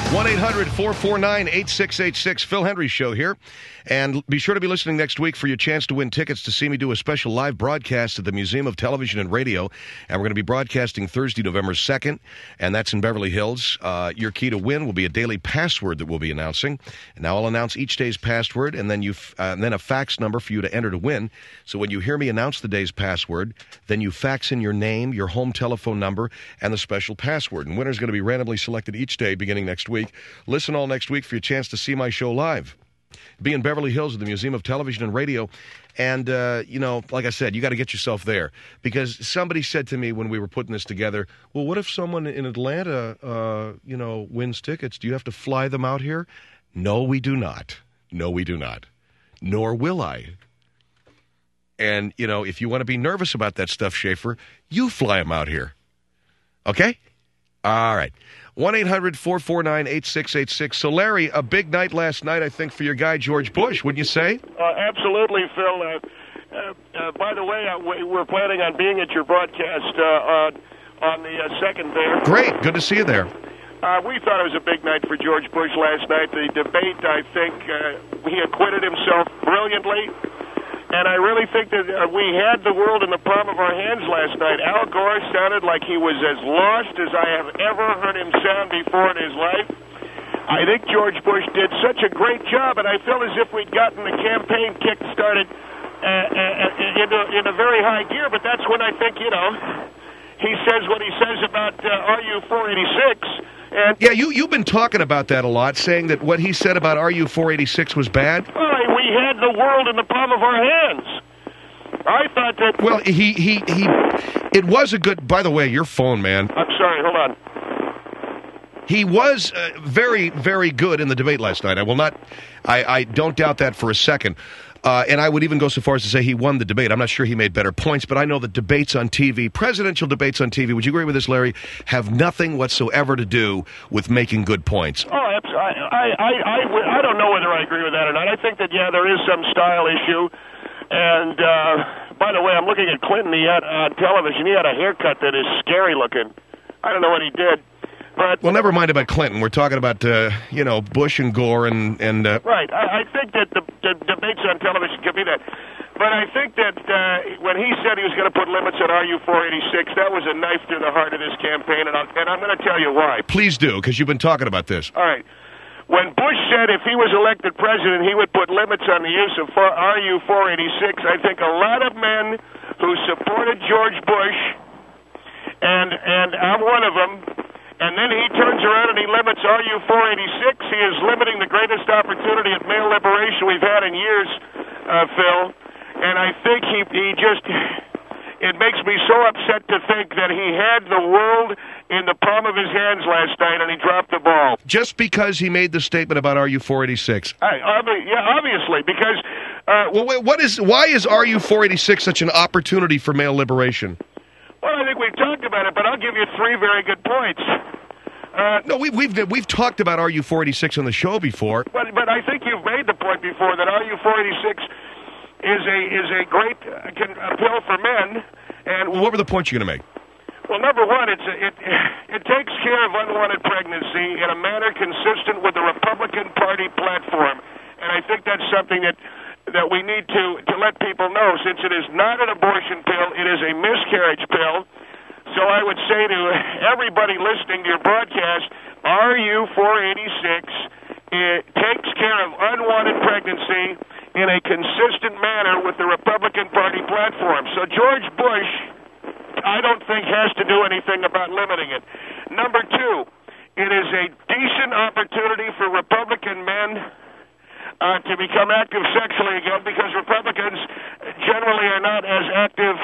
1-800-449-8686. Phil Hendry Show here. And be sure to be listening next week for your chance to win tickets to see me do a special live broadcast at the Museum of Television and Radio. And we're going to be broadcasting Thursday, November 2nd, and that's in Beverly Hills. Your key to win will be a daily password that we'll be announcing. And now I'll announce each day's password and then then a fax number for you to enter to win. So when you hear me announce the day's password, then you fax in your name, your home telephone number, and the special password. And winner's going to be randomly selected each day beginning next week. Listen all next week for your chance to see my show live. Be in Beverly Hills at the Museum of Television and Radio. And, like I said, you got to get yourself there. Because somebody said to me when we were putting this together, well, what if someone in Atlanta, wins tickets? Do you have to fly them out here? No, we do not. No, we do not. Nor will I. And, if you want to be nervous about that stuff, Schaefer, you fly them out here. Okay? All right. 1-800-449-8686. So, Larry, a big night last night, I think, for your guy, George Bush, wouldn't you say? Absolutely, Phil. By the way, we're planning on being at your broadcast on the second there. Great. Good to see you there. We thought it was a big night for George Bush last night. The debate, I think, he acquitted himself brilliantly. And I really think that we had the world in the palm of our hands last night. Al Gore sounded like he was as lost as I have ever heard him sound before in his life. I think George Bush did such a great job, and I feel as if we'd gotten the campaign kick-started in a very high gear, but that's when I think, he says what he says about RU-486. And yeah, you've been talking about that a lot, saying that what he said about RU-486 was bad. We had the world in the palm of our hands. I thought that... Well, it was a good... By the way, your phone, man. I'm sorry, hold on. He was very, very good in the debate last night. I don't doubt that for a second. And I would even go so far as to say he won the debate. I'm not sure he made better points, but I know that debates on TV, presidential debates on TV, would you agree with this, Larry, have nothing whatsoever to do with making good points? Oh, absolutely. I don't know whether I agree with that or not. I think that, there is some style issue. And, by the way, I'm looking at Clinton. He had on television. He had a haircut that is scary looking. I don't know what he did. But, well, never mind about Clinton. We're talking about, Bush and Gore and Right. I think that the debates on television can be that. But I think that when he said he was going to put limits on RU-486, that was a knife to the heart of this campaign, and I'm going to tell you why. Please do, because you've been talking about this. All right. When Bush said if he was elected president, he would put limits on the use of RU-486, I think a lot of men who supported George Bush, and I'm one of them, and then he turns around and he limits RU-486. He is limiting the greatest opportunity at male liberation we've had in years, Phil. And I think it makes me so upset to think that he had the world in the palm of his hands last night and he dropped the ball. Just because he made the statement about RU-486? Obviously, because... why is RU-486 such an opportunity for male liberation? Well, I think we've talked about it, but I'll give you three very good points. No, we've talked about RU-486 on the show before. But I think you've made the point before that RU-486 is a great pill for men. And what were the points you're going to make? Well, number one, it takes care of unwanted pregnancy in a manner consistent with the Republican Party platform, and I think that's something that we need to let people know, since it is not an abortion pill, it is a miscarriage pill. So I would say to everybody listening to your broadcast, RU-486 takes care of unwanted pregnancy in a consistent manner with the Republican Party platform. So George Bush, I don't think, has to do anything about limiting it. Number two, it is a decent opportunity for Republican men to become active sexually again, because Republicans generally are not as active.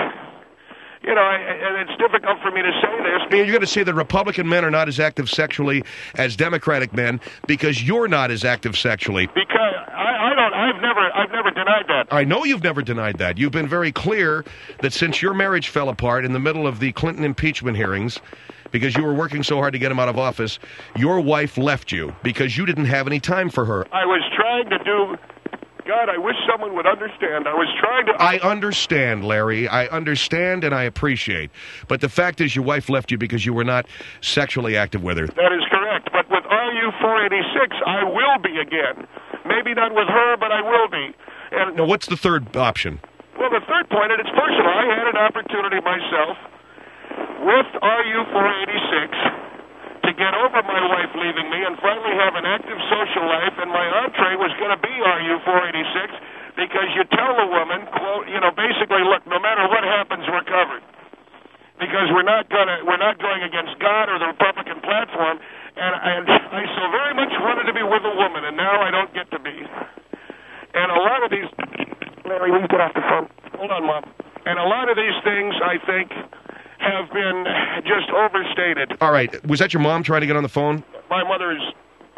And it's difficult for me to say this. You're going to say that Republican men are not as active sexually as Democratic men because you're not as active sexually. Because I've never denied that. I know you've never denied that. You've been very clear that since your marriage fell apart in the middle of the Clinton impeachment hearings, because you were working so hard to get him out of office, your wife left you because you didn't have any time for her. I was trying to do... God, I wish someone would understand. I was trying to... I understand, Larry. I understand and I appreciate. But the fact is your wife left you because you were not sexually active with her. That is correct. But with RU-486, I will be again. Maybe not with her, but I will be. And Now, what's the third option? well, the third point, and it's personal, I had an opportunity myself with RU-486 to get over my wife leaving me and finally have an active social life, and my entree was going to be RU-486 because you tell the woman, quote, basically, look, no matter what happens, we're covered. Because we're not going against God or the Republican platform, and I so very much wanted to be with a woman, and now I don't get to be. And a lot of these, Larry, will you get off the phone? Hold on, Mom. And a lot of these things, I think, have been just overstated. All right. Was that your mom trying to get on the phone? My mother is.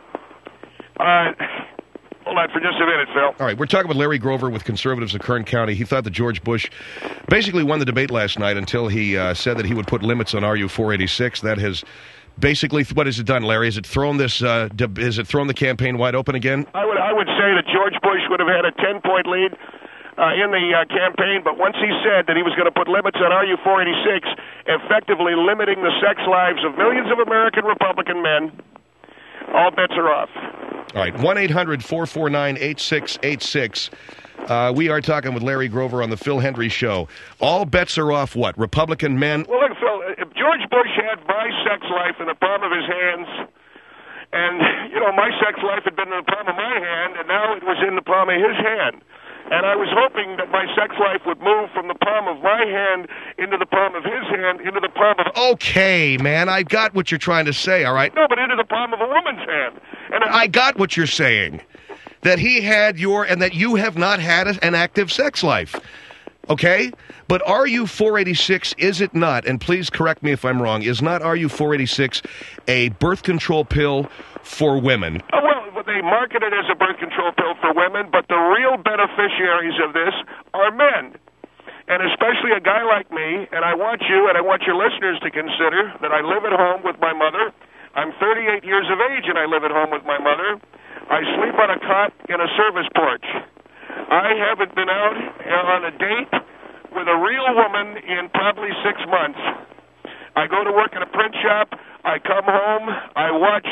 Hold on for just a minute, Phil. All right. We're talking with Larry Grover with Conservatives of Kern County. He thought that George Bush basically won the debate last night until he said that he would put limits on RU-486. That has basically, what has it done, Larry? Has it thrown the campaign wide open again? I would say that George Bush would have had a 10-point lead in the campaign, but once he said that he was going to put limits on RU-486, effectively limiting the sex lives of millions of American Republican men, all bets are off. All right, 1-800-449-8686. We are talking with Larry Grover on the Phil Hendry Show. All bets are off what? Republican men? Well, look, Phil, if George Bush had my sex life in the palm of his hands, and, my sex life had been in the palm of my hand, and now it was in the palm of his hand. And I was hoping that my sex life would move from the palm of my hand into the palm of his hand, into the palm of... Okay, man, I got what you're trying to say, all right? No, but into the palm of a woman's hand. And I got what you're saying. That he had and that you have not had an active sex life. Okay? But RU-486, is it not, and please correct me if I'm wrong, is not RU-486 a birth control pill for women? Oh, well, they market it as a birth control pill for women, but the real beneficiaries of this are men. And especially a guy like me, and I want you and I want your listeners to consider that I live at home with my mother. I'm 38 years of age and I live at home with my mother. I sleep on a cot in a service porch. I haven't been out on a date with a real woman in probably 6 months. I go to work at a print shop. I come home. I watch...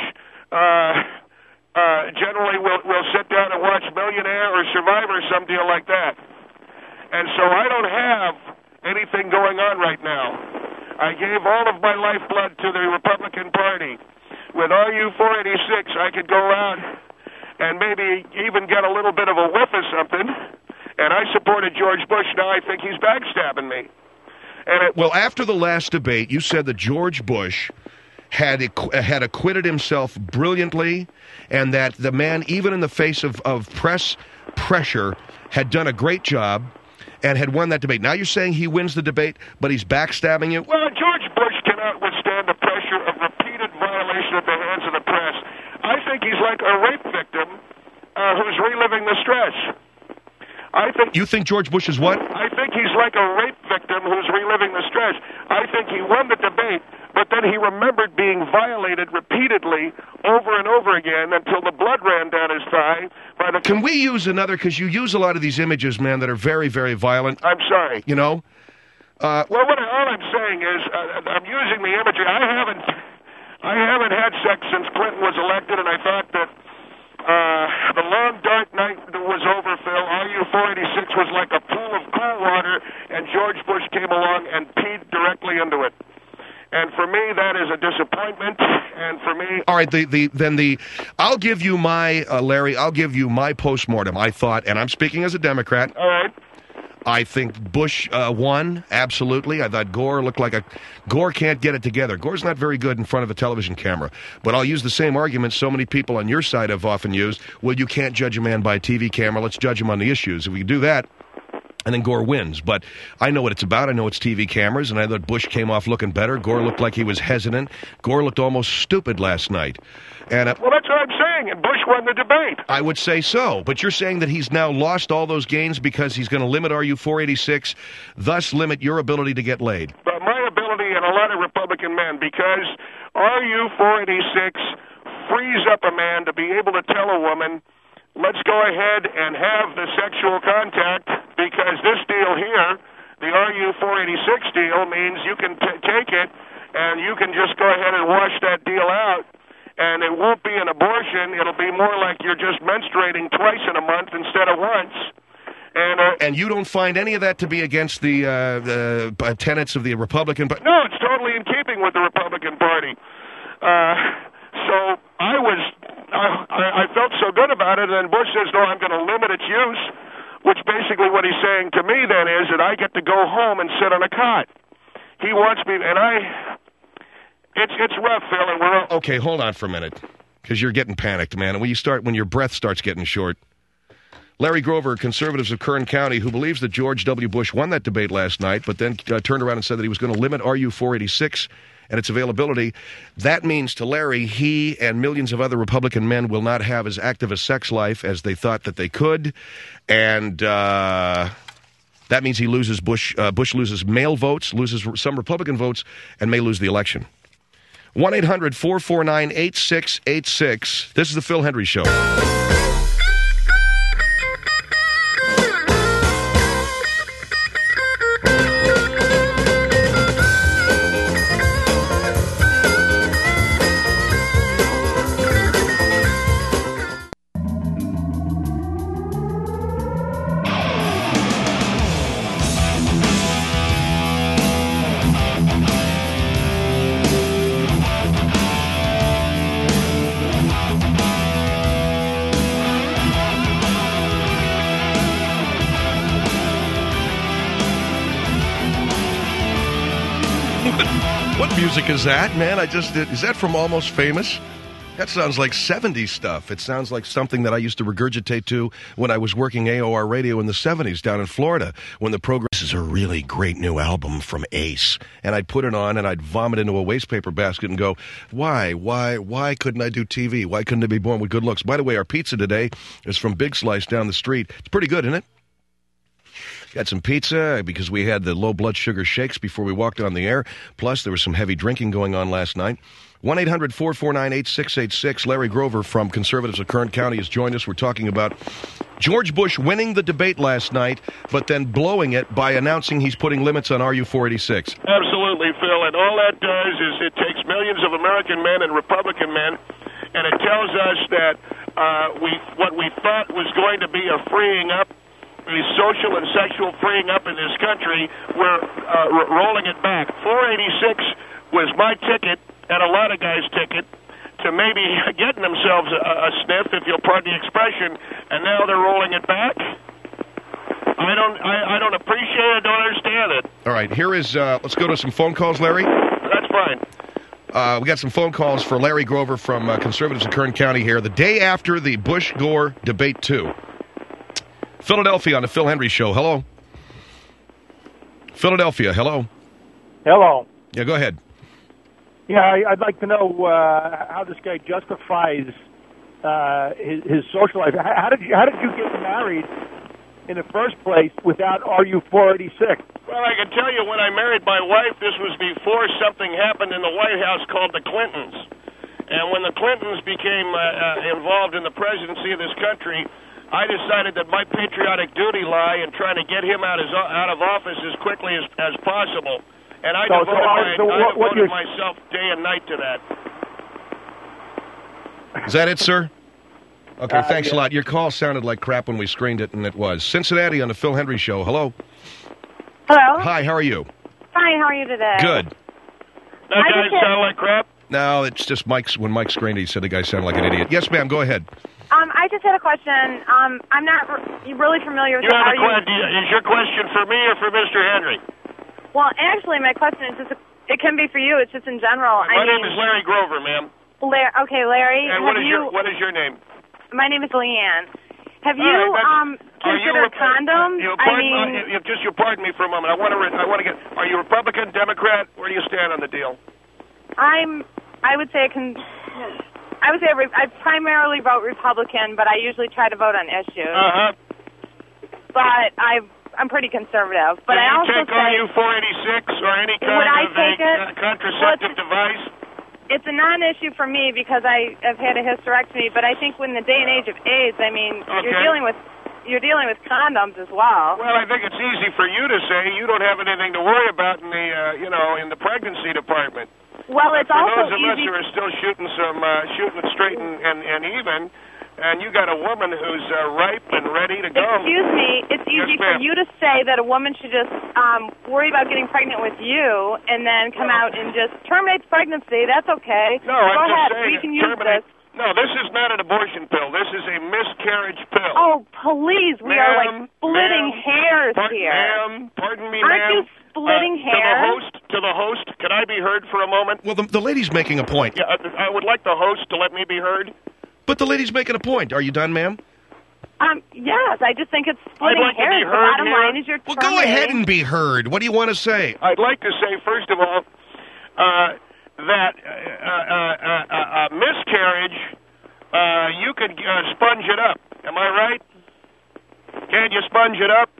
generally we'll sit down and watch Millionaire or Survivor, some deal like that. And so I don't have anything going on right now. I gave all of my lifeblood to the Republican Party. With RU-486, I could go out and maybe even get a little bit of a whiff of something. And I supported George Bush. Now I think he's backstabbing me. Well, after the last debate, you said that George Bush had acquitted himself brilliantly, and that the man, even in the face of press pressure, had done a great job and had won that debate. Now you're saying he wins the debate, but he's backstabbing you? Well, George Bush cannot withstand the pressure of repeated violation at the hands of the press. I think he's like a rape victim who's reliving the stress. You think George Bush is what? I think he's like a rape victim who's reliving the stress. I think he won the debate, but then he remembered being violated repeatedly over and over again until the blood ran down his thigh. Can we use another, because you use a lot of these images, man, that are very, very violent. I'm sorry. Well, all I'm saying is I'm using the imagery. I haven't had sex since Clinton was elected, and I thought that the long dark night that was over, Phil, RU-486 was like a pool of cool water, and George Bush came along and peed directly into it. And for me, that is a disappointment. And for me, all right. I'll give you my Larry. I'll give you my postmortem. I thought, and I'm speaking as a Democrat. All right. I think Bush won, absolutely. I thought Gore looked like Gore can't get it together. Gore's not very good in front of a television camera. But I'll use the same argument so many people on your side have often used. Well, you can't judge a man by a TV camera. Let's judge him on the issues. If we do that, and then Gore wins. But I know what it's about. I know it's TV cameras, and I thought Bush came off looking better. Gore looked like he was hesitant. Gore looked almost stupid last night. And well, that's what I'm saying, and Bush won the debate. I would say so, but you're saying that he's now lost all those gains because he's going to limit RU-486, thus limit your ability to get laid. But my ability and a lot of Republican men, because RU-486 frees up a man to be able to tell a woman, let's go ahead and have the sexual contact, because this deal here, the RU-486 deal, means you can take it and you can just go ahead and wash that deal out. and it won't be an abortion. It'll be more like you're just menstruating twice in a month instead of once. And you don't find any of that to be against the tenets of the Republican Party? No, it's totally in keeping with the Republican Party. So I felt so good about it, and Bush says, no, I'm going to limit its use, which basically what he's saying to me then is that I get to go home and sit on a cot. He wants me, and it's rough, Phil, and we're... Okay, hold on for a minute, because you're getting panicked, man. And when your breath starts getting short... Larry Grover, conservatives of Kern County, who believes that George W. Bush won that debate last night, but then turned around and said that he was going to limit RU 486 and its availability. That means to Larry, he and millions of other Republican men will not have as active a sex life as they thought that they could. And that means he loses Bush loses male votes, loses some Republican votes, and may lose the election. 1-800-449-8686. This is the Phil Hendrie Show. What music is that, man? Is that from Almost Famous? That sounds like 70s stuff. It sounds like something that I used to regurgitate to when I was working AOR radio in the 70s down in Florida, when the program, this is a really great new album from Ace. And I'd put it on and I'd vomit into a wastepaper basket and go, why couldn't I do TV? Why couldn't I be born with good looks? By the way, our pizza today is from Big Slice down the street. It's pretty good, isn't it? Got some pizza because we had the low blood sugar shakes before we walked on the air. Plus, there was some heavy drinking going on last night. 1-800-449-8686. Larry Grover from Conservatives of Kern County has joined us. We're talking about George Bush winning the debate last night, but then blowing it by announcing he's putting limits on RU 486. Absolutely, Phil. And all that does is it takes millions of American men and Republican men, and it tells us that what we thought was going to be a freeing up, a social and sexual freeing up in this country, we're rolling it back. 486 was my ticket, and a lot of guys' ticket, to maybe getting themselves a sniff, if you'll pardon the expression, and now they're rolling it back. I don't appreciate it, don't understand it. All right, here is, let's go to some phone calls, Larry. That's fine. We got some phone calls for Larry Grover from Conservatives of Kern County here, the day after the Bush-Gore Debate 2. Philadelphia on the Phil Hendrie Show. Hello. Philadelphia, hello. Hello. Yeah, go ahead. Yeah, I'd like to know how this guy justifies his social life. How did you get married in the first place without RU 486? Well, I can tell you when I married my wife, this was before something happened in the White House called the Clintons. And when the Clintons became involved in the presidency of this country, I decided that my patriotic duty lay in trying to get him out of office as quickly as possible. And I devoted myself day and night to that. Is that it, sir? Okay, thanks a lot. Your call sounded like crap when we screened it, and it was. Cincinnati on the Phil Hendrie Show. Hello. Hello. Hi, how are you? Fine, how are you today? Good. That guy sound like crap? No, it's just when Mike screened it, he said the guy sounded like an idiot. Yes, ma'am, go ahead. I just had a question. I'm not really familiar with Is your question for me or for Mr. Hendrie? Well, actually, my question is just, it can be for you. It's just in general. My name is Larry Grover, ma'am. Okay, Larry. And what is your name? My name is Leanne. Have you considered condoms? You pardon me for a moment. I want to get. Are you Republican, Democrat? Where do you stand on the deal? I would say I primarily vote Republican, but I usually try to vote on issues. But I'm pretty conservative. But I also take RU 486 or any kind of contraceptive device? It's a non-issue for me because I have had a hysterectomy. But I think in the day and age of AIDS, I mean, you're dealing with condoms as well. Well, I think it's easy for you to say you don't have anything to worry about in the in the pregnancy department. Well, it's For also those of us easy. who are still shooting it straight and even, and you got a woman who's ripe and ready to go. Excuse me, it's easy for ma'am. you to say that a woman should just worry about getting pregnant with you and then come out and just terminate the pregnancy. That's okay. No, Go I'm just ahead. saying. We can use terminate. this. No, this is not an abortion pill. This is a miscarriage pill. Oh, please. We are like splitting hairs here. Pardon me, Aren't ma'am. you splitting hairs? To the host, can I be heard for a moment? Well, the lady's making a point. Yeah, I would like the host to let me be heard. But the lady's making a point. Are you done, ma'am? Yes, I just think it's splitting I'd like to be hairs. The heard bottom here. line is you're Well, go ahead terminating. and be heard. What do you want to say? I'd like to say, first of all, that miscarriage, you could sponge it up. Am I right? Can't you sponge it up?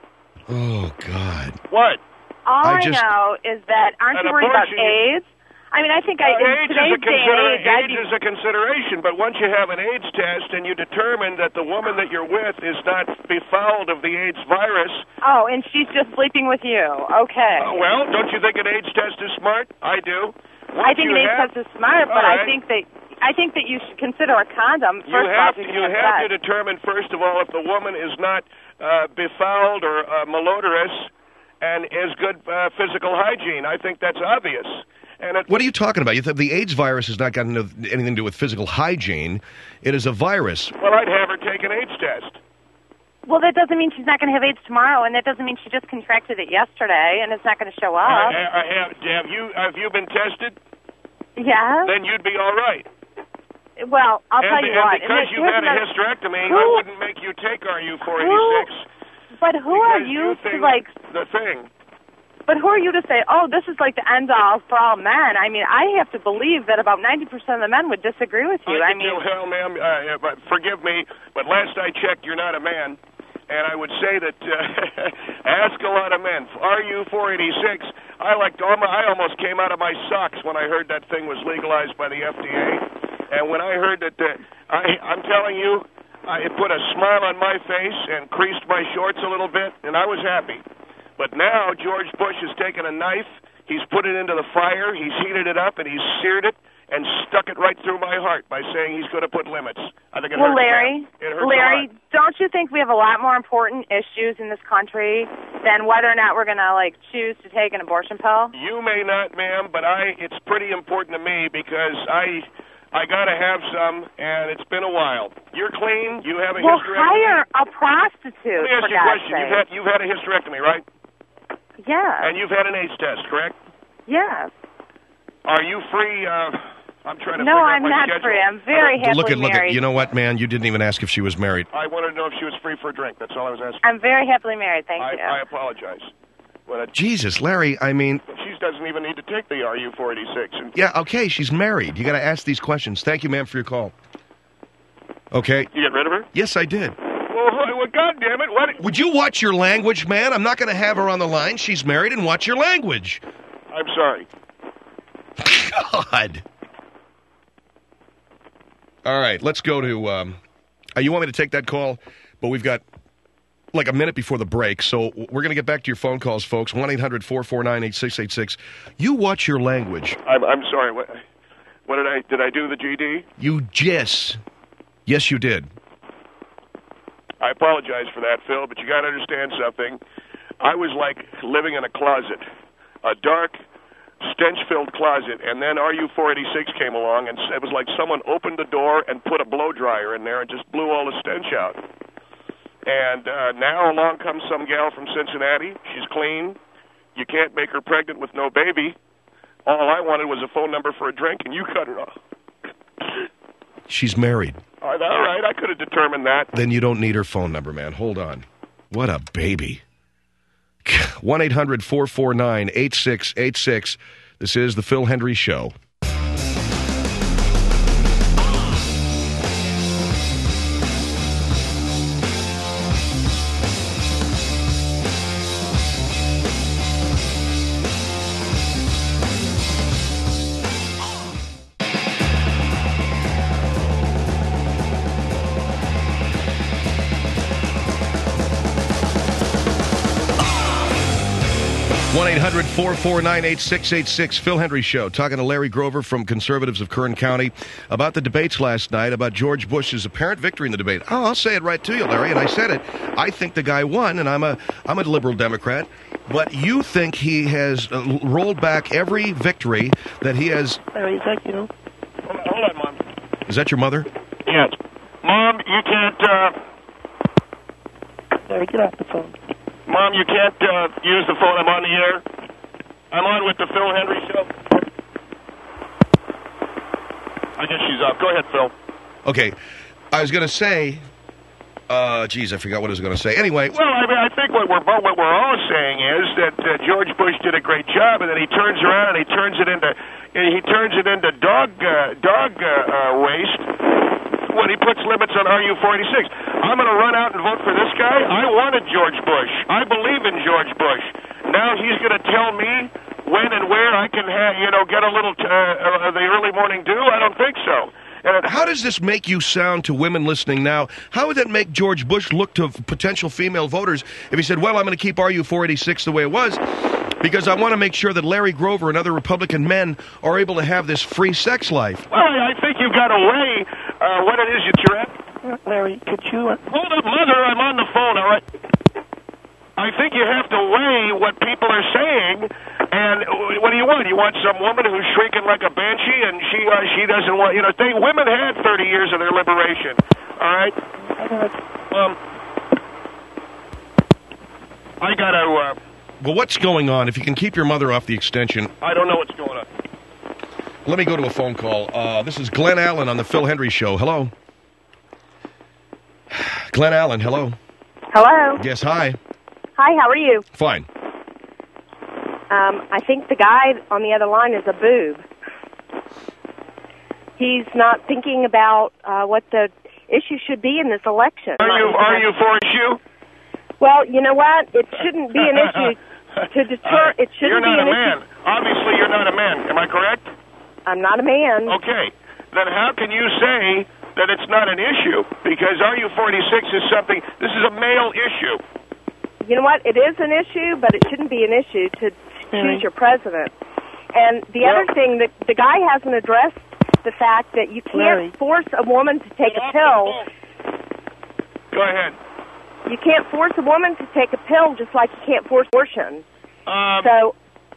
Oh, God. What? All I I just- know is that aren't An you worried about abortion- AIDS? I mean, I think in Age today's day and age, I'd age be is a consideration, but once you have an AIDS test and you determine that the woman that you're with is not befouled of the AIDS virus, Oh, and she's just sleeping with you. Okay. well, don't you think an AIDS test is smart? I do. I think an AIDS test is smart, but All right. I think that you should consider a condom. First You have off, to determine first of all if the woman is not befouled or malodorous and is good physical hygiene. I think that's obvious. And What are you talking about? The AIDS virus has not got anything to do with physical hygiene. It is a virus. Well, I'd have her take an AIDS test. Well, that doesn't mean she's not going to have AIDS tomorrow, and that doesn't mean she just contracted it yesterday, and it's not going to show up. Have you been tested? Yeah. Then you'd be all right. Well, I'll tell you what. And because and you here's had a another- hysterectomy, Who- I wouldn't make you take RU-486. But who are because you to think like? the thing? But who are you to say, oh, this is like the end all for all men? I mean, I have to believe that about 90% of the men would disagree with you. I mean, Hell, ma'am, but forgive me, but last I checked, you're not a man. And I would say that ask a lot of men. RU-486, I almost came out of my socks when I heard that thing was legalized by the FDA. And when I heard that, I'm telling you, it put a smile on my face and creased my shorts a little bit, and I was happy. But now George Bush has taken a knife, he's put it into the fire, he's heated it up, and he's seared it and stuck it right through my heart by saying he's going to put limits. I think it well, hurts. Larry, It hurts a Larry, lot. don't you think we have a lot more important issues in this country than whether or not we're going to like choose to take an abortion pill? You may not, ma'am, but it's pretty important to me because I got to have some, and it's been a while. You're clean. You have a Well, hysterectomy. hire a prostitute, Let me ask for you a God's question. sake. You've had a hysterectomy, right? Yeah. And you've had an AIDS test, correct? Yes. Are you free? I'm trying to No, figure out I'm my not schedule. free. I'm very happily Look married. at. You know what, man? You didn't even ask if she was married. I wanted to know if she was free for a drink. That's all I was asking. I'm very happily married, thank you. I apologize. But Jesus, Larry, I mean, she doesn't even need to take the RU-486. And yeah, okay, she's married. You got to ask these questions. Thank you, ma'am, for your call. Okay. you get rid of her? Yes, I did. Well, God damn it! What? Would you watch your language, man? I'm not going to have her on the line. She's married, and watch your language. I'm sorry. God. All right, let's go to. You want me to take that call? But we've got like a minute before the break, so we're going to get back to your phone calls, folks. 1-800-449-8686. You watch your language. I'm sorry. What did I do the GD? You just. Yes, you did. I apologize for that, Phil, but you got to understand something. I was like living in a closet, a dark, stench-filled closet, and then RU-486 came along, and it was like someone opened the door and put a blow dryer in there and just blew all the stench out. And now along comes some gal from Cincinnati. She's clean. You can't make her pregnant with no baby. All I wanted was a phone number for a drink, and you cut her off. She's married. All right, I could have determined that. Then you don't need her phone number, man. Hold on. What a baby. 1-800-449-8686. This is the Phil Hendry Show. 1-800-449-8686. Phil Hendry Show. Talking to Larry Grover from Conservatives of Kern County about the debates last night, about George Bush's apparent victory in the debate. Oh, I'll say it right to you, Larry, and I said it. I think the guy won, and I'm a liberal Democrat. But you think he has rolled back every victory that he has... Larry, is that you? Hold on, Mom. Is that your mother? Yes. Mom, you can't... Larry, get off the phone. Mom, you can't use the phone. I'm on the air. I'm on with the Phil Hendry Show. I guess she's off. Go ahead, Phil. Okay. I was going to say... geez, I forgot what I was going to say. Anyway... Well, I mean, I think what we're all saying is that George Bush did a great job, and then he turns around and he turns it into dog waste when he puts limits on RU-486. I'm going to run out and vote for this guy. I wanted George Bush. I believe in George Bush. Now he's going to tell me when and where I can get a little the early morning dew. I don't think so. How does this make you sound to women listening now? How would that make George Bush look to potential female voters if he said, well, I'm going to keep RU-486 the way it was because I want to make sure that Larry Grover and other Republican men are able to have this free sex life? Well, I think you've got to weigh what it is that you're at. Larry, could you... Hold up, Mother, I'm on the phone, all right? I think you have to weigh what people are saying, and what do you want? You want some woman who's shrieking like a banshee, and she doesn't want, women had 30 years of their liberation, all right? I gotta, Well, what's going on? If you can keep your mother off the extension... I don't know what's going on. Let me go to a phone call. This is Glenn Allen on the Phil Hendry Show. Hello? Glenn Allen, hello. Hello. Yes, hi. Hi, how are you? Fine. I think the guy on the other line is a boob. He's not thinking about what the issue should be in this election. Are you for issue? Well, you know what? It shouldn't be an issue to deter. It shouldn't you're not be an a man. issue. Obviously, you're not a man. Am I correct? I'm not a man. Okay. Then how can you say that it's not an issue? Because RU-46 is something. This is a male issue. You know what? It is an issue, but it shouldn't be an issue to choose your president. And the other thing, that the guy hasn't addressed the fact that you can't force a woman to take a pill. Go ahead. You can't force a woman to take a pill just like you can't force abortion. So...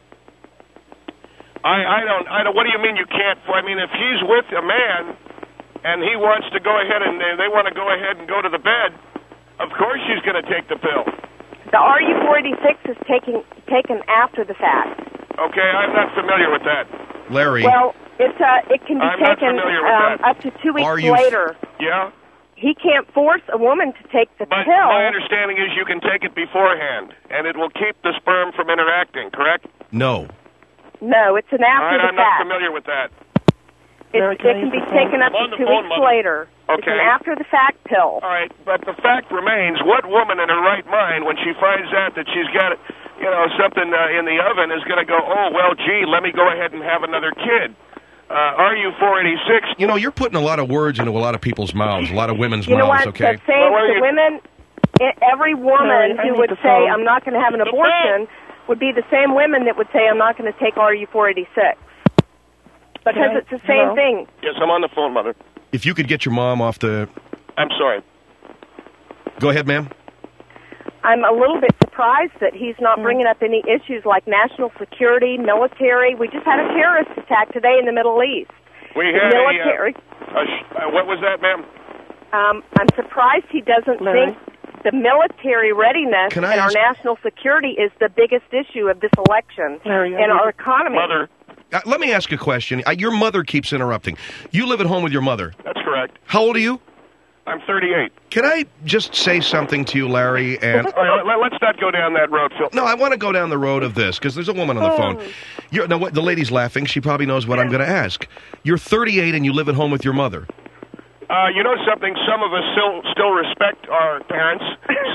I don't. What do you mean you can't? I mean, if she's with a man and he wants to go ahead and they want to go ahead and go to the bed, of course she's going to take the pill. The RU-486 is taken after the fact. Okay, I'm not familiar with that. Larry. Well, it can be taken up to 2 weeks later. Yeah? He can't force a woman to take the pill. My understanding is you can take it beforehand, and it will keep the sperm from interacting, correct? No. No, it's an after the fact. I'm not familiar with that. It can be taken up to 2 weeks later. Okay. It's an after-the-fact pill. All right, but the fact remains, what woman in her right mind, when she finds out that she's got, something in the oven, is going to go, oh, well, gee, let me go ahead and have another kid? RU-486... you're putting a lot of words into a lot of people's mouths, a lot of women's mouths, You know what? okay? The women, every woman who would say, I'm not going to have an abortion, would be the same women that would say, I'm not going to take RU-486. Because it's the same thing. Yes, I'm on the phone, Mother. If you could get your mom off the... I'm sorry. Go ahead, ma'am. I'm a little bit surprised that he's not bringing up any issues like national security, military. We just had a terrorist attack today in the Middle East. We had military. What was that, ma'am? I'm surprised he doesn't think the military readiness and our national security is the biggest issue of this election and our economy. Mother. Let me ask a question. Your mother keeps interrupting. You live at home with your mother. That's correct. How old are you? I'm 38. Can I just say something to you, Larry? And all right, let's not go down that road, Phil. No, I want to go down the road of this, because there's a woman on the phone. Now, the lady's laughing. She probably knows what I'm going to ask. You're 38 and you live at home with your mother. You know something? Some of us still respect our parents.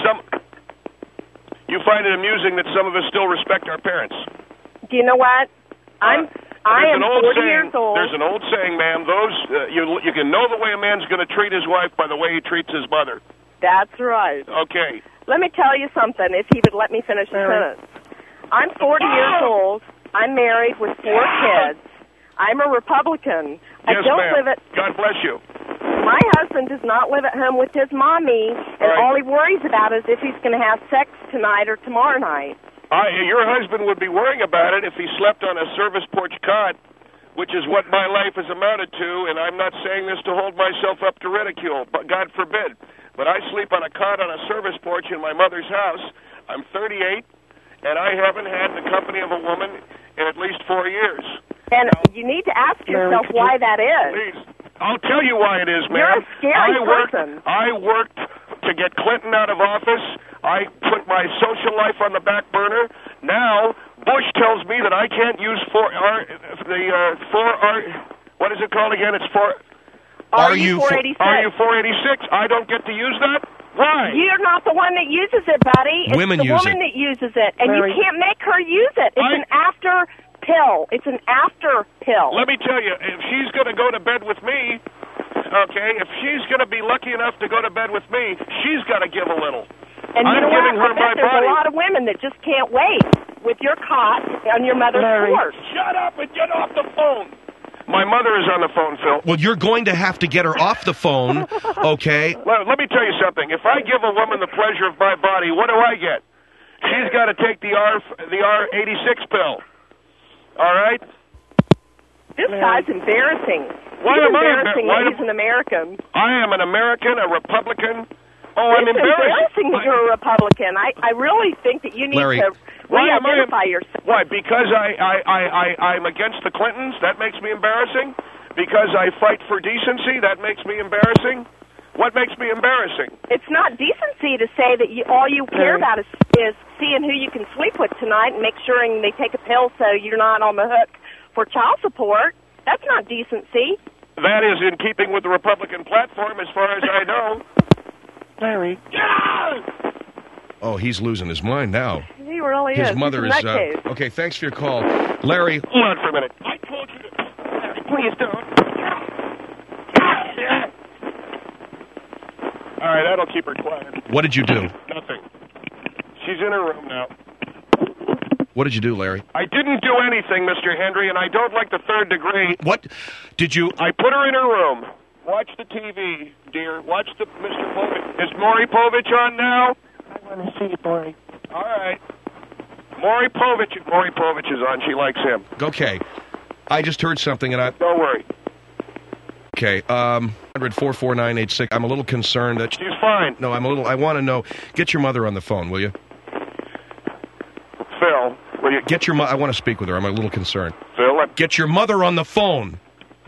You find it amusing that some of us still respect our parents. Do you know what? I am 40 years old. There's an old saying, ma'am. You can know the way a man's going to treat his wife by the way he treats his mother. That's right. Okay. Let me tell you something, if he would let me finish the sentence. I'm 40 years old. I'm married with 4 kids. I'm a Republican. I Yes, don't ma'am. live at. God bless you. My husband does not live at home with his mommy, and all he worries about is if he's going to have sex tonight or tomorrow night. Your husband would be worrying about it if he slept on a service porch cot, which is what my life has amounted to, and I'm not saying this to hold myself up to ridicule, but God forbid. But I sleep on a cot on a service porch in my mother's house. I'm 38, and I haven't had the company of a woman in at least 4 years. And you need to ask yourself why that is. Please. I'll tell you why it is, ma'am. You're a scary person. I worked to get Clinton out of office. I put my social life on the back burner. Now, Bush tells me that I can't use what is it called again? It's RU-486. RU-486. I don't get to use that? Why? You're not the one that uses it, buddy. It's Women the use woman it. that uses it, and you can't make her use it. It's an after pill. It's an after pill. Let me tell you, if she's going to go to bed with me, okay, if she's going to be lucky enough to go to bed with me, she's got to give a little. And you know what? giving her I bet my there's body. a lot of women that just can't wait with your cot on your mother's porch. Shut up and get off the phone. My mother is on the phone, Phil. Well, you're going to have to get her off the phone, okay? Well, let me tell you something. If I give a woman the pleasure of my body, what do I get? She's got to take the R86 pill. All right? This guy's embarrassing. Why He's am I embarrassing that he's an American. I am an American, a Republican. Oh, I'm It's embarrassing that you're a Republican. I really think that you need Larry. to re-identify yourself. Why? Because I'm against the Clintons? That makes me embarrassing? Because I fight for decency? That makes me embarrassing? What makes me embarrassing? It's not decency to say that all you care about is seeing who you can sleep with tonight and make sure they take a pill so you're not on the hook for child support. That's not decency. That is in keeping with the Republican platform as far as I know. Larry. Oh, he's losing his mind now. He really is. His mother He's is... a nutcase. Okay, thanks for your call. Larry... Hold on for a minute. I told you to... Larry, please don't. All right, that'll keep her quiet. What did you do? Nothing. She's in her room now. What did you do, Larry? I didn't do anything, Mr. Henry, and I don't like the third degree. What did you... I put her in her room. Watch the TV, dear. Watch the Mr. Povich. Is Maury Povich on now? I want to see you, Maury. All right. Maury Povich is on. She likes him. Okay. I just heard something, and I... Don't worry. Okay, 100-44986. I'm a little concerned that... She's fine. No, I want to know... Get your mother on the phone, will you? Phil, will you... Get your mother... I want to speak with her. I'm a little concerned. Phil, Get your mother on the phone.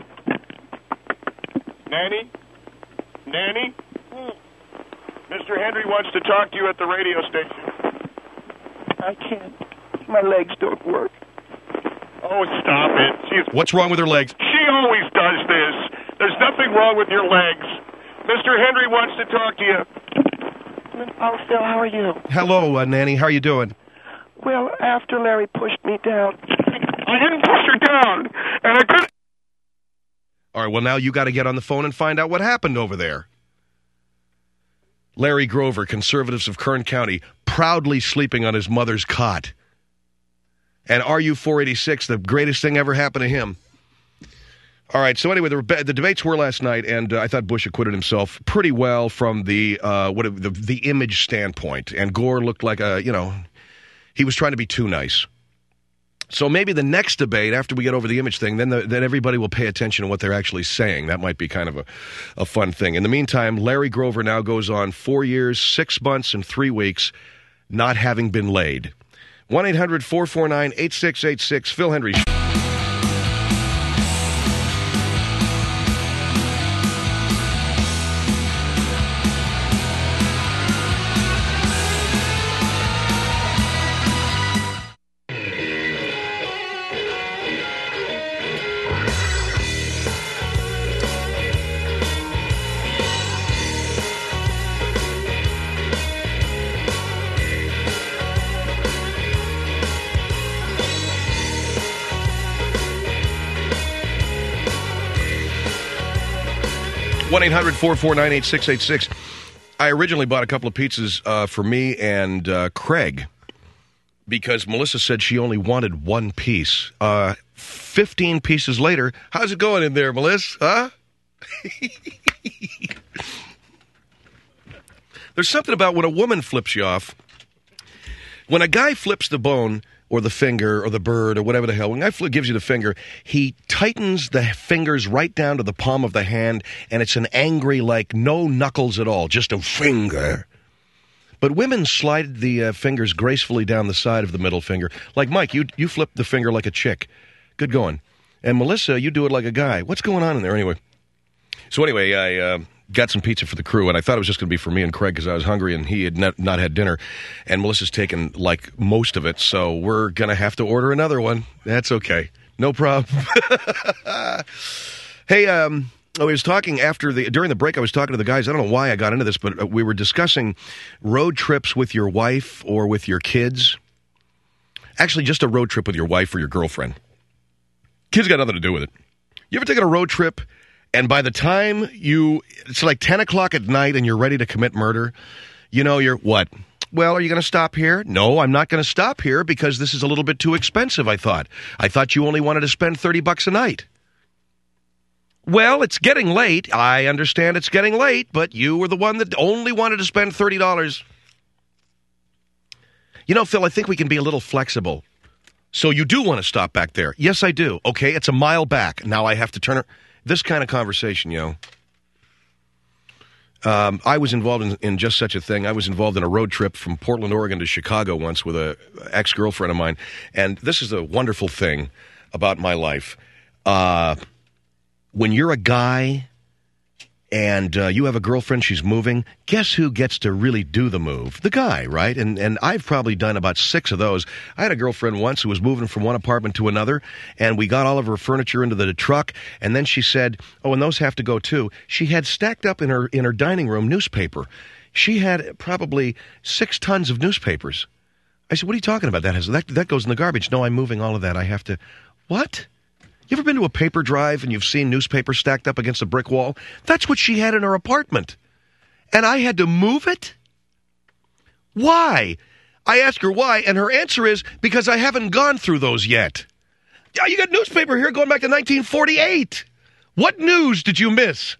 Nanny? Nanny? Mr. Henry wants to talk to you at the radio station. I can't. My legs don't work. Oh, stop it. What's wrong with her legs? She always does this. There's nothing wrong with your legs. Mr. Henry wants to talk to you. Oh, Phil, how are you? Hello, Nanny. How are you doing? Well, after Larry pushed me down. I didn't push her down, and I couldn't... All right, well, now you got to get on the phone and find out what happened over there. Larry Grover, Conservatives of Kern County, proudly sleeping on his mother's cot. And RU-486, the greatest thing ever happened to him. All right, so anyway, the debates were last night, and I thought Bush acquitted himself pretty well from the image standpoint. And Gore looked like he was trying to be too nice. So maybe the next debate, after we get over the image thing, then everybody will pay attention to what they're actually saying. That might be kind of a fun thing. In the meantime, Larry Grover now goes on 4 years, 6 months, and 3 weeks not having been laid. 1-800-449-8686, Phil Henry. One 1-800-449-8686. I originally bought a couple of pizzas for me and Craig because Melissa said she only wanted one piece. 15 pieces later, how's it going in there, Melissa? Huh? There's something about when a woman flips you off. When a guy flips the bone or the finger or the bird or whatever the hell, when a guy gives you the finger, he tightens the fingers right down to the palm of the hand, and it's an angry, like, no knuckles at all, just a finger. But women slide the fingers gracefully down the side of the middle finger. Like, Mike, you flip the finger like a chick. Good going. And Melissa, you do it like a guy. What's going on in there anyway? So anyway, I got some pizza for the crew, and I thought it was just going to be for me and Craig because I was hungry and he had not had dinner. And Melissa's taken, like, most of it, so we're going to have to order another one. That's okay. No problem. Hey, I was talking during the break, I was talking to the guys. I don't know why I got into this, but we were discussing road trips with your wife or with your kids. Actually, just a road trip with your wife or your girlfriend. Kids got nothing to do with it. You ever taken a road trip, and by the time it's like 10 o'clock at night and you're ready to commit murder, you're what? Well, are you going to stop here? No, I'm not going to stop here because this is a little bit too expensive, I thought. I thought you only wanted to spend $30 a night. Well, it's getting late. I understand it's getting late, but you were the one that only wanted to spend $30. Phil, I think we can be a little flexible. So you do want to stop back there? Yes, I do. Okay, it's a mile back. Now I have to turn. This kind of conversation, I was involved in just such a thing. I was involved in a road trip from Portland, Oregon to Chicago once with an ex-girlfriend of mine. And this is a wonderful thing about my life. When you're a guy and you have a girlfriend, she's moving, guess who gets to really do the move? The guy, right? And I've probably done about 6 of those. I had a girlfriend once who was moving from one apartment to another, and we got all of her furniture into the truck, and then she said, oh, and those have to go too. She had stacked up in her dining room newspaper. She had probably 6 tons of newspapers. I said, what are you talking about? That goes in the garbage. No, I'm moving all of that. I have to... What? You ever been to a paper drive and you've seen newspapers stacked up against a brick wall? That's what she had in her apartment. And I had to move it? Why? I asked her why, and her answer is, because I haven't gone through those yet. Yeah, you got newspaper here going back to 1948. What news did you miss?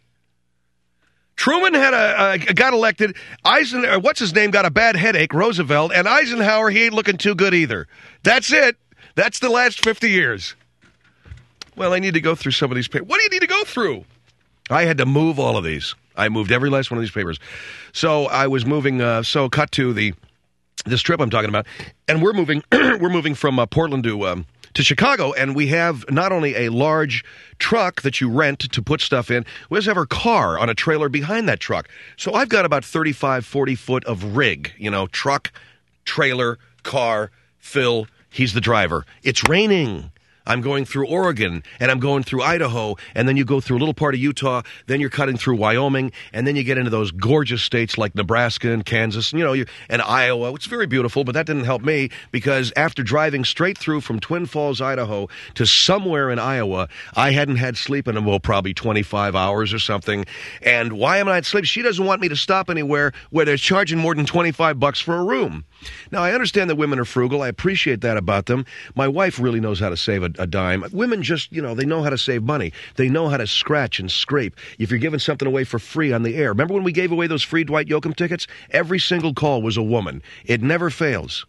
Truman got elected. What's his name, got a bad headache, Roosevelt, and Eisenhower, he ain't looking too good either. That's it. That's the last 50 years. Well, I need to go through some of these papers. What do you need to go through? I had to move all of these. I moved every last one of these papers. So I was moving, cut to this trip I'm talking about, and we're moving from Portland to Chicago, and we have not only a large truck that you rent to put stuff in, we also have our car on a trailer behind that truck. So I've got about 35, 40 foot of rig, truck, trailer, car, Phil, he's the driver. It's raining. I'm going through Oregon, and I'm going through Idaho, and then you go through a little part of Utah, then you're cutting through Wyoming, and then you get into those gorgeous states like Nebraska and Kansas, and Iowa. It's very beautiful, but that didn't help me, because after driving straight through from Twin Falls, Idaho, to somewhere in Iowa, I hadn't had sleep in, probably 25 hours or something. And why am I not sleeping? She doesn't want me to stop anywhere where they're charging more than $25 for a room. Now, I understand that women are frugal. I appreciate that about them. My wife really knows how to save a dime. Women just, they know how to save money. They know how to scratch and scrape. If you're giving something away for free on the air. Remember when we gave away those free Dwight Yoakam tickets? Every single call was a woman. It never fails.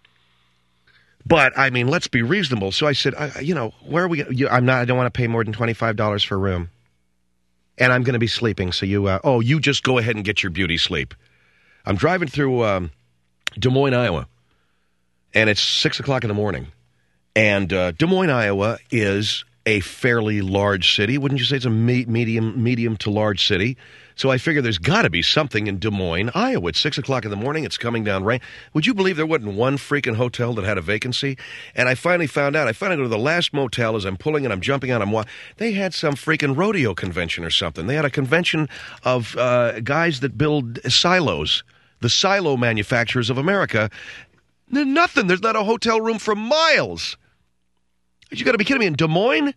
But, let's be reasonable. So I said, where are we? I don't want to pay more than $25 for a room. And I'm going to be sleeping. So you just go ahead and get your beauty sleep. I'm driving through Des Moines, Iowa, and it's 6 o'clock in the morning. And Des Moines, Iowa is a fairly large city. Wouldn't you say it's a medium to large city? So I figure there's got to be something in Des Moines, Iowa. It's 6 o'clock in the morning. It's coming down rain. Would you believe there wasn't one freaking hotel that had a vacancy? And I finally found out. I finally go to the last motel as I'm pulling and I'm jumping out. They had some freaking rodeo convention or something. They had a convention of guys that build silos. The silo manufacturers of America. Nothing. There's not a hotel room for miles. You got to be kidding me. In Des Moines?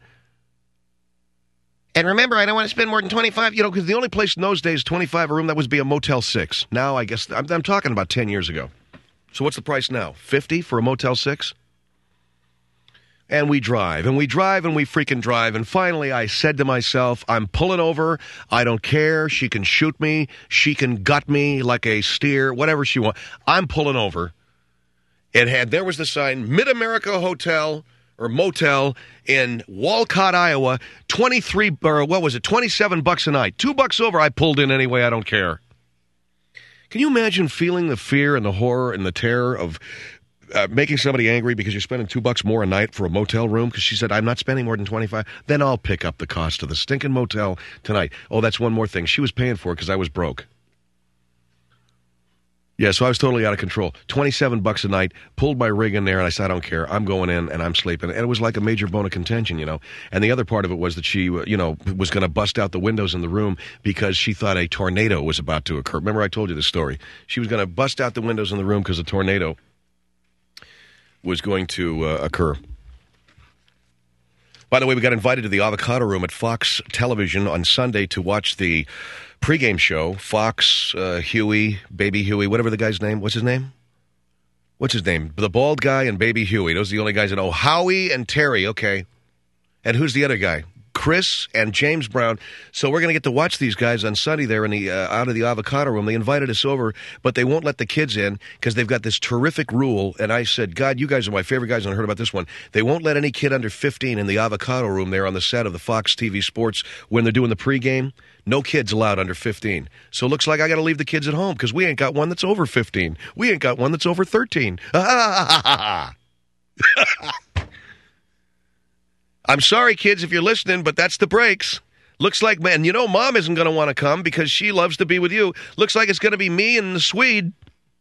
And remember, I don't want to spend more than $25, because the only place in those days, $25 a room, that would be a Motel 6. Now, I guess, I'm talking about 10 years ago. So what's the price now? $50 for a Motel 6? And we drive, and we drive, and we freaking drive. And finally, I said to myself, I'm pulling over. I don't care. She can shoot me. She can gut me like a steer, whatever she wants. I'm pulling over. There was the sign, Mid-America Hotel or Motel in Walcott, Iowa, $27 a night. $2 over. I pulled in anyway. I don't care. Can you imagine feeling the fear and the horror and the terror of making somebody angry because you're spending $2 more a night for a motel room? Because she said, I'm not spending more than $25. Then I'll pick up the cost of the stinking motel tonight. Oh, that's one more thing. She was paying for it because I was broke. Yeah, so I was totally out of control. $27 a night, pulled my rig in there, and I said, I don't care. I'm going in, and I'm sleeping. And it was like a major bone of contention, you know. And the other part of it was that she, was going to bust out the windows in the room because she thought a tornado was about to occur. Remember I told you this story? She was going to bust out the windows in the room because a tornado was going to occur. By the way, we got invited to the Avocado Room at Fox Television on Sunday to watch the pregame show. Fox, Huey, Baby Huey, whatever the guy's name. What's his name? The bald guy and Baby Huey. Those are the only guys I know. Howie and Terry, okay. And who's the other guy? Chris and James Brown. So we're going to get to watch these guys on Sunday there in the out of the Avocado Room. They invited us over, but they won't let the kids in because they've got this terrific rule. And I said, God, you guys are my favorite guys, and I heard about this one. They won't let any kid under 15 in the Avocado Room there on the set of the Fox TV Sports when they're doing the pregame. No kids allowed under 15. So it looks like I got to leave the kids at home because we ain't got one that's over 15. We ain't got one that's over 13. I'm sorry, kids, if you're listening, but that's the breaks. Looks like, man, Mom isn't going to want to come because she loves to be with you. Looks like it's going to be me and the Swede.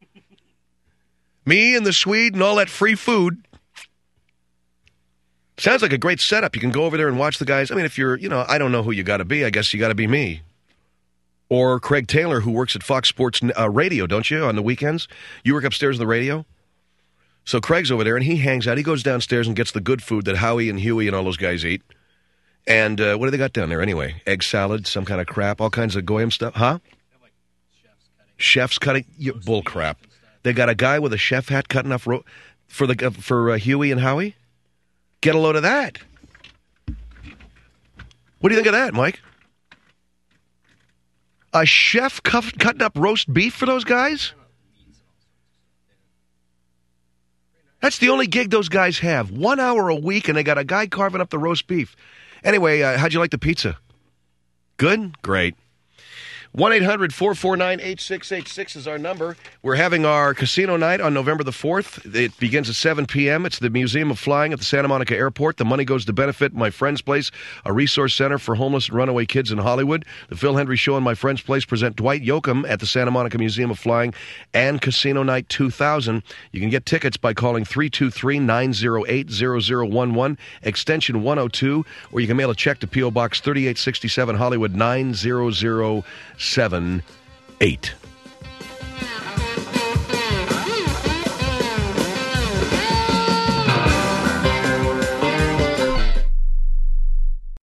Me and the Swede and all that free food. Sounds like a great setup. You can go over there and watch the guys. I mean, if you're, I don't know who you got to be. I guess you got to be me. Or Craig Taylor, who works at Fox Sports Radio, don't you, on the weekends? You work upstairs in the radio? So Craig's over there, and he hangs out. He goes downstairs and gets the good food that Howie and Huey and all those guys eat. And what do they got down there anyway? Egg salad, some kind of crap, all kinds of goyim stuff. Huh? Chefs cutting. Bull crap. They got a guy with a chef hat cutting off for Huey and Howie? Get a load of that. What do you think of that, Mike? A chef cutting up roast beef for those guys? That's the only gig those guys have. 1 hour a week, and they got a guy carving up the roast beef. Anyway, how'd you like the pizza? Good? Great. 1-800-449-8686 is our number. We're having our casino night on November the 4th. It begins at 7 p.m. It's the Museum of Flying at the Santa Monica Airport. The money goes to benefit My Friend's Place, a resource center for homeless and runaway kids in Hollywood. The Phil Hendry Show and My Friend's Place present Dwight Yoakam at the Santa Monica Museum of Flying and Casino Night 2000. You can get tickets by calling 323-908-0011, extension 102, or you can mail a check to P.O. Box 3867 Hollywood 90078.